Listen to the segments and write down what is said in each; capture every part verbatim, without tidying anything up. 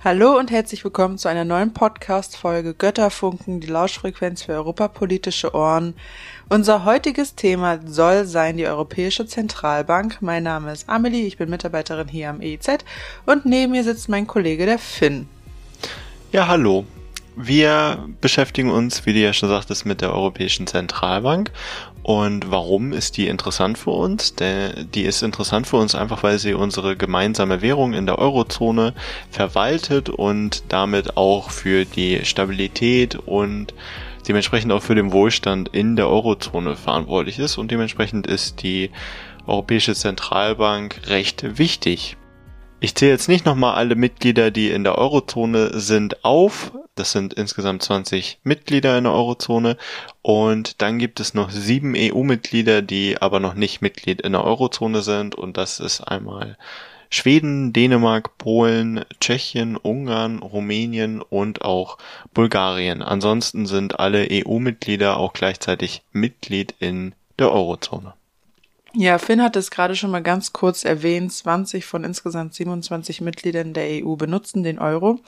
Hallo und herzlich willkommen zu einer neuen Podcast-Folge Götterfunken, die Lauschfrequenz für europapolitische Ohren. Unser heutiges Thema soll sein die Europäische Zentralbank. Mein Name ist Amelie, ich bin Mitarbeiterin hier am E I Z und neben mir sitzt mein Kollege, der Finn. Ja, hallo. Wir beschäftigen uns, wie du ja schon sagtest, mit der Europäischen Zentralbank. Und warum ist die interessant für uns? Denn die ist interessant für uns einfach, weil sie unsere gemeinsame Währung in der Eurozone verwaltet und damit auch für die Stabilität und dementsprechend auch für den Wohlstand in der Eurozone verantwortlich ist. Und dementsprechend ist die Europäische Zentralbank recht wichtig. Ich zähle jetzt nicht nochmal alle Mitglieder, die in der Eurozone sind, auf. Das sind insgesamt zwanzig Mitglieder in der Eurozone. Und dann gibt es noch sieben E U-Mitglieder, die aber noch nicht Mitglied in der Eurozone sind. Und das ist einmal Schweden, Dänemark, Polen, Tschechien, Ungarn, Rumänien und auch Bulgarien. Ansonsten sind alle E U-Mitglieder auch gleichzeitig Mitglied in der Eurozone. Ja, Finn hat es gerade schon mal ganz kurz erwähnt, zwanzig von insgesamt siebenundzwanzig Mitgliedern der E U benutzen den Euro.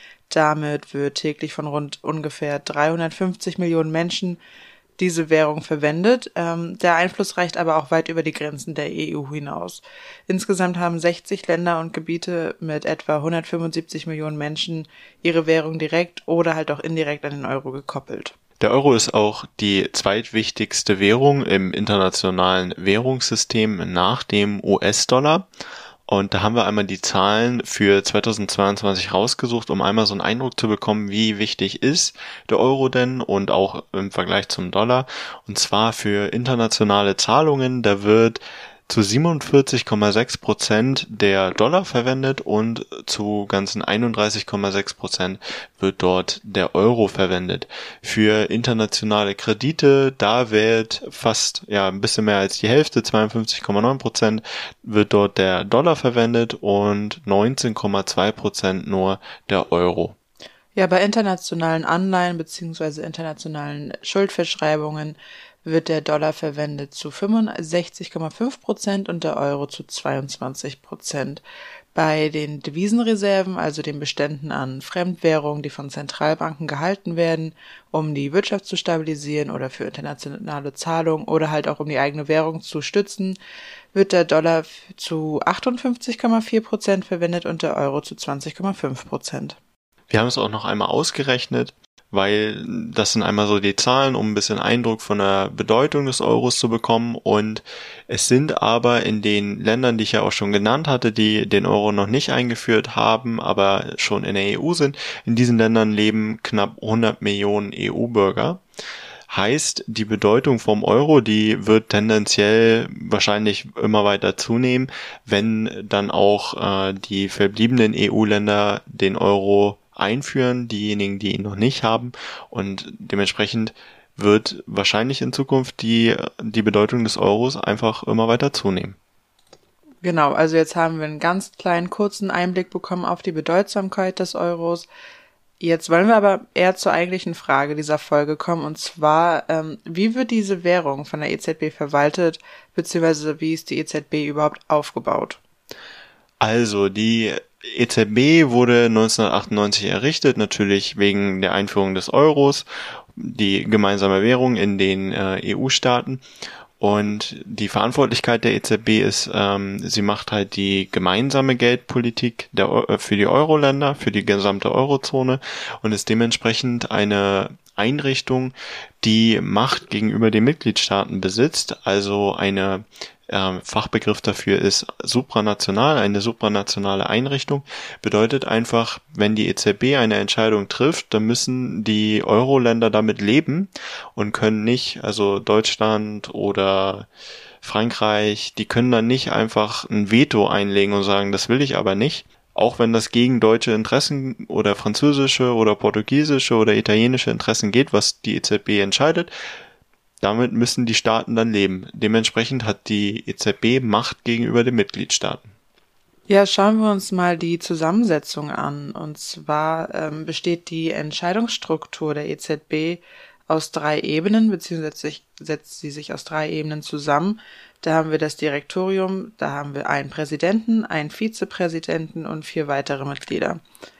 Damit wird täglich von rund ungefähr dreihundertfünfzig Millionen Menschen diese Währung verwendet. Ähm, der Einfluss reicht aber auch weit über die Grenzen der E U hinaus. Insgesamt haben sechzig Länder und Gebiete mit etwa hundertfünfundsiebzig Millionen Menschen ihre Währung direkt oder halt auch indirekt an den Euro gekoppelt. Der Euro ist auch die zweitwichtigste Währung im internationalen Währungssystem nach dem U S-Dollar. Und da haben wir einmal die Zahlen für zweitausendzweiundzwanzig rausgesucht, um einmal so einen Eindruck zu bekommen, wie wichtig ist der Euro denn und auch im Vergleich zum Dollar. Und zwar für internationale Zahlungen, da wird zu siebenundvierzig Komma sechs Prozent der Dollar verwendet und zu ganzen einunddreißig Komma sechs Prozent wird dort der Euro verwendet. Für internationale Kredite, da wird fast, ja, ein bisschen mehr als die Hälfte, zweiundfünfzig Komma neun Prozent wird dort der Dollar verwendet und neunzehn Komma zwei Prozent nur der Euro. Ja, bei internationalen Anleihen bzw. internationalen Schuldverschreibungen wird der Dollar verwendet zu fünfundsechzig Komma fünf Prozent und der Euro zu zweiundzwanzig Prozent. Bei den Devisenreserven, also den Beständen an Fremdwährungen, die von Zentralbanken gehalten werden, um die Wirtschaft zu stabilisieren oder für internationale Zahlungen oder halt auch um die eigene Währung zu stützen, wird der Dollar zu achtundfünfzig Komma vier Prozent verwendet und der Euro zu zwanzig Komma fünf Prozent. Wir haben es auch noch einmal ausgerechnet, weil das sind einmal so die Zahlen, um ein bisschen Eindruck von der Bedeutung des Euros zu bekommen. Und es sind aber in den Ländern, die ich ja auch schon genannt hatte, die den Euro noch nicht eingeführt haben, aber schon in der E U sind, in diesen Ländern leben knapp hundert Millionen E U-Bürger. Heißt, die Bedeutung vom Euro, die wird tendenziell wahrscheinlich immer weiter zunehmen, wenn dann auch äh, die verbliebenen E U-Länder den Euro einführen, diejenigen, die ihn noch nicht haben, und dementsprechend wird wahrscheinlich in Zukunft die, die Bedeutung des Euros einfach immer weiter zunehmen. Genau, also jetzt haben wir einen ganz kleinen, kurzen Einblick bekommen auf die Bedeutsamkeit des Euros. Jetzt wollen wir aber eher zur eigentlichen Frage dieser Folge kommen, und zwar, ähm, wie wird diese Währung von der E Z B verwaltet, beziehungsweise wie ist die E Z B überhaupt aufgebaut? Also, die E Z B wurde neunzehnhundertachtundneunzig errichtet, natürlich wegen der Einführung des Euros, die gemeinsame Währung in den äh, E U-Staaten. Und die Verantwortlichkeit der E Z B ist, ähm, sie macht halt die gemeinsame Geldpolitik der, äh, für die Euro-Länder, für die gesamte Eurozone und ist dementsprechend eine Einrichtung, die Macht gegenüber den Mitgliedstaaten besitzt, also eine äh, Fachbegriff dafür ist supranational, eine supranationale Einrichtung, bedeutet einfach, wenn die E Z B eine Entscheidung trifft, dann müssen die Euro-Länder damit leben und können nicht, also Deutschland oder Frankreich, die können dann nicht einfach ein Veto einlegen und sagen, das will ich aber nicht, auch wenn das gegen deutsche Interessen oder französische oder portugiesische oder italienische Interessen geht, was die E Z B entscheidet. Damit müssen die Staaten dann leben. Dementsprechend hat die E Z B Macht gegenüber den Mitgliedstaaten. Ja, schauen wir uns mal die Zusammensetzung an. Und zwar ähm, besteht die Entscheidungsstruktur der E Z B aus drei Ebenen, beziehungsweise setzt sie sich aus drei Ebenen zusammen. Da haben wir das Direktorium, da haben wir einen Präsidenten, einen Vizepräsidenten und vier weitere Mitglieder.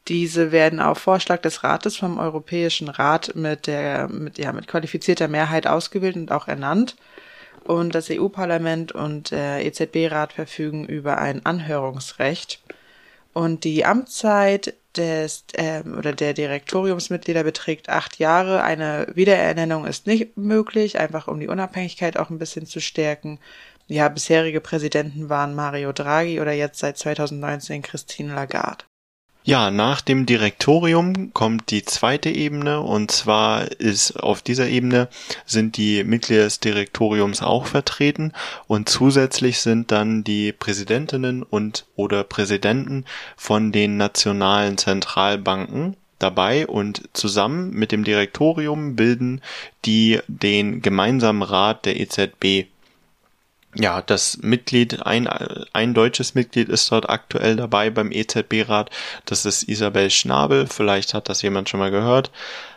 Diese werden auf Vorschlag des Rates vom Europäischen Rat mit der mit ja mit qualifizierter Mehrheit ausgewählt und auch ernannt. Und das E U-Parlament und der E Z B-Rat verfügen über ein Anhörungsrecht. Und die Amtszeit des äh, oder der Direktoriumsmitglieder beträgt acht Jahre. Eine Wiederernennung ist nicht möglich, einfach um die Unabhängigkeit auch ein bisschen zu stärken. Ja, bisherige Präsidenten waren Mario Draghi oder jetzt seit zweitausendneunzehn Christine Lagarde. Ja, nach dem Direktorium kommt die zweite Ebene, und zwar ist auf dieser Ebene sind die Mitglieder des Direktoriums auch vertreten, und zusätzlich sind dann die Präsidentinnen und oder Präsidenten von den nationalen Zentralbanken dabei, und zusammen mit dem Direktorium bilden die den gemeinsamen Rat der E Z B. Ja, das Mitglied, ein, ein deutsches Mitglied ist dort aktuell dabei beim E Z B-Rat. Das ist Isabel Schnabel. Vielleicht hat das jemand schon mal gehört.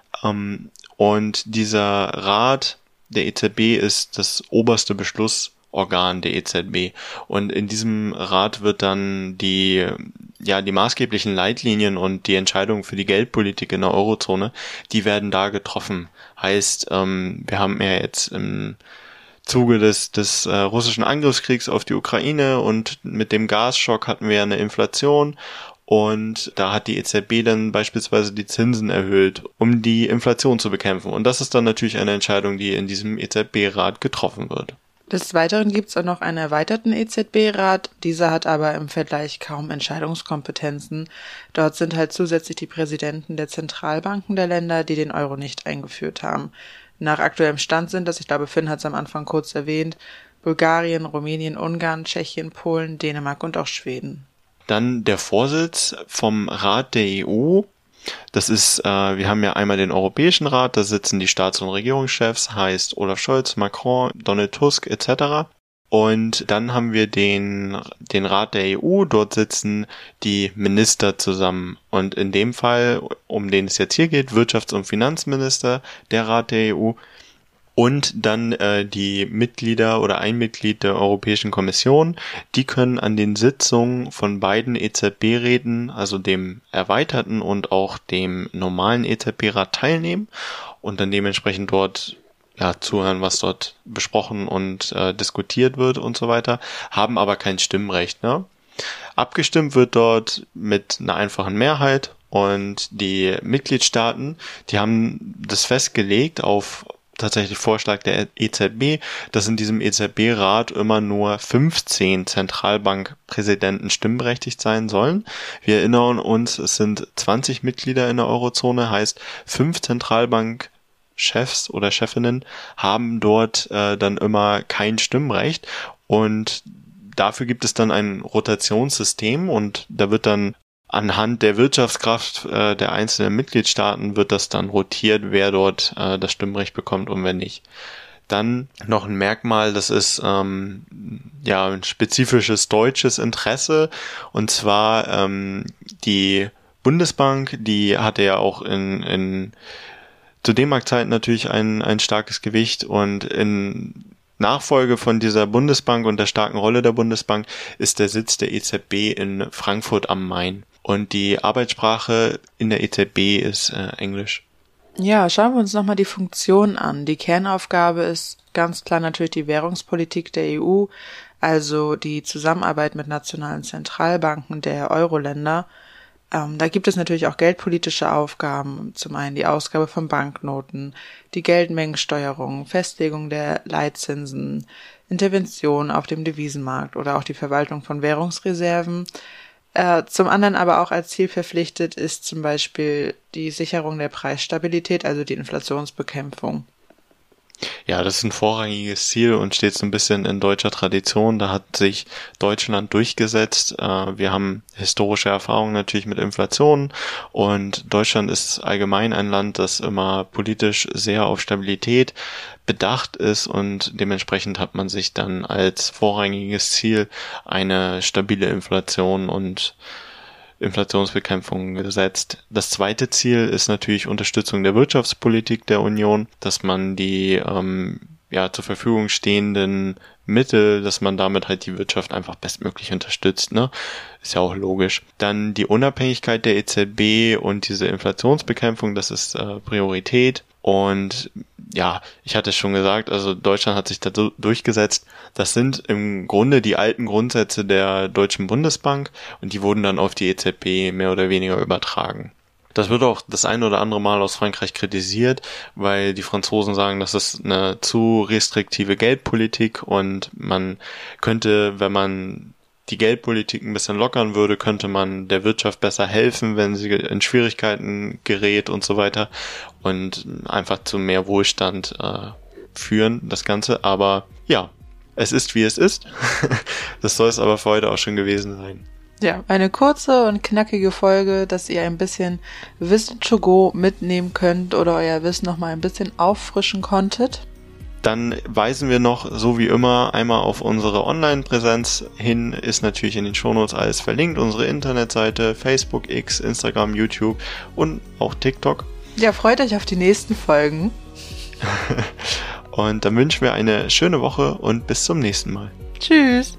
Und dieser Rat der E Z B ist das oberste Beschlussorgan der E Z B. Und in diesem Rat wird dann die, ja, die maßgeblichen Leitlinien und die Entscheidungen für die Geldpolitik in der Eurozone, die werden da getroffen. Heißt, wir haben ja jetzt im Zuge des, des äh, russischen Angriffskriegs auf die Ukraine und mit dem Gasschock hatten wir ja eine Inflation, und da hat die E Z B dann beispielsweise die Zinsen erhöht, um die Inflation zu bekämpfen. Und das ist dann natürlich eine Entscheidung, die in diesem E Z B-Rat getroffen wird. Des Weiteren gibt es auch noch einen erweiterten E Z B-Rat. Dieser hat aber im Vergleich kaum Entscheidungskompetenzen. Dort sind halt zusätzlich die Präsidenten der Zentralbanken der Länder, die den Euro nicht eingeführt haben. Nach aktuellem Stand sind das, ich glaube, Finn hat es am Anfang kurz erwähnt, Bulgarien, Rumänien, Ungarn, Tschechien, Polen, Dänemark und auch Schweden. Dann der Vorsitz vom Rat der E U. Das ist, äh, wir haben ja einmal den Europäischen Rat, da sitzen die Staats- und Regierungschefs, heißt Olaf Scholz, Macron, Donald Tusk et cetera. Und dann haben wir den, den Rat der E U, dort sitzen die Minister zusammen. Und in dem Fall, um den es jetzt hier geht, Wirtschafts- und Finanzminister, der Rat der E U, und dann äh, die Mitglieder oder ein Mitglied der Europäischen Kommission, die können an den Sitzungen von beiden E Z B-Räten, also dem erweiterten und auch dem normalen E Z B-Rat, teilnehmen und dann dementsprechend dort ja, zuhören, was dort besprochen und äh, diskutiert wird und so weiter, haben aber kein Stimmrecht. Ne? Abgestimmt wird dort mit einer einfachen Mehrheit, und die Mitgliedstaaten, die haben das festgelegt auf tatsächlich Vorschlag der E Z B, dass in diesem E Z B-Rat immer nur fünfzehn Zentralbankpräsidenten stimmberechtigt sein sollen. Wir erinnern uns, es sind zwanzig Mitglieder in der Eurozone, heißt fünf Zentralbank Chefs oder Chefinnen haben dort äh, dann immer kein Stimmrecht, und dafür gibt es dann ein Rotationssystem, und da wird dann anhand der Wirtschaftskraft äh, der einzelnen Mitgliedstaaten wird das dann rotiert, wer dort äh, das Stimmrecht bekommt und wer nicht. Dann noch ein Merkmal, das ist ähm, ja ein spezifisches deutsches Interesse, und zwar ähm, die Bundesbank, die hatte ja auch in, in zu D-Mark-Zeiten natürlich ein, ein starkes Gewicht, und in Nachfolge von dieser Bundesbank und der starken Rolle der Bundesbank ist der Sitz der E Z B in Frankfurt am Main. Und die Arbeitssprache in der E Z B ist äh, Englisch. Ja, schauen wir uns nochmal die Funktion an. Die Kernaufgabe ist ganz klar natürlich die Währungspolitik der E U, also die Zusammenarbeit mit nationalen Zentralbanken der Euro-Länder. Ähm, da gibt es natürlich auch geldpolitische Aufgaben, zum einen die Ausgabe von Banknoten, die Geldmengensteuerung, Festlegung der Leitzinsen, Intervention auf dem Devisenmarkt oder auch die Verwaltung von Währungsreserven. Äh, zum anderen aber auch als Ziel verpflichtet ist zum Beispiel die Sicherung der Preisstabilität, also die Inflationsbekämpfung. Ja, das ist ein vorrangiges Ziel und steht so ein bisschen in deutscher Tradition. Da hat sich Deutschland durchgesetzt. Wir haben historische Erfahrungen natürlich mit Inflation, und Deutschland ist allgemein ein Land, das immer politisch sehr auf Stabilität bedacht ist, und dementsprechend hat man sich dann als vorrangiges Ziel eine stabile Inflation und Inflationsbekämpfung gesetzt. Das zweite Ziel ist natürlich Unterstützung der Wirtschaftspolitik der Union, dass man die ähm, ja zur Verfügung stehenden Mittel, dass man damit halt die Wirtschaft einfach bestmöglich unterstützt, ne? Ist ja auch logisch. Dann die Unabhängigkeit der E Z B und diese Inflationsbekämpfung, das ist äh, Priorität. Und ja, ich hatte schon gesagt, also Deutschland hat sich da durchgesetzt. Das sind im Grunde die alten Grundsätze der Deutschen Bundesbank und die wurden dann auf die E Z B mehr oder weniger übertragen. Das wird auch das ein oder andere Mal aus Frankreich kritisiert, weil die Franzosen sagen, das ist eine zu restriktive Geldpolitik und man könnte, wenn man die Geldpolitik ein bisschen lockern würde, könnte man der Wirtschaft besser helfen, wenn sie in Schwierigkeiten gerät und so weiter und einfach zu mehr Wohlstand äh, führen, das Ganze. Aber ja, es ist, wie es ist. Das soll es aber für heute auch schon gewesen sein. Ja, eine kurze und knackige Folge, dass ihr ein bisschen Wissen to go mitnehmen könnt oder euer Wissen noch mal ein bisschen auffrischen konntet. Dann weisen wir noch, so wie immer, einmal auf unsere Online-Präsenz hin, ist natürlich in den Shownotes alles verlinkt, unsere Internetseite, Facebook, X, Instagram, YouTube und auch TikTok. Ja, freut euch auf die nächsten Folgen. Und dann wünschen wir eine schöne Woche und bis zum nächsten Mal. Tschüss.